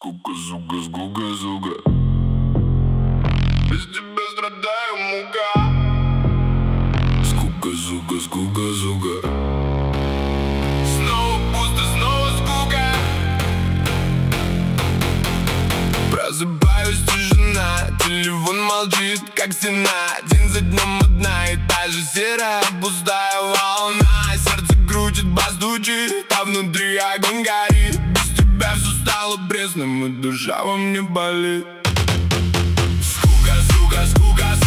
Скука, зуга, сгуга, зуга. Без тебя страдаю, мука. Скука, зуга, сгуга, зуга. Снова пусто, снова скука. Просыпаюсь, тишина, телефон молчит, как стена. День за днем одна и та же серая пустая волна. Сердце крутит, бас стучит, а внутри огонь горит. Без тебя все стало пресным, и душа во мне болит. Скука, скука, скука,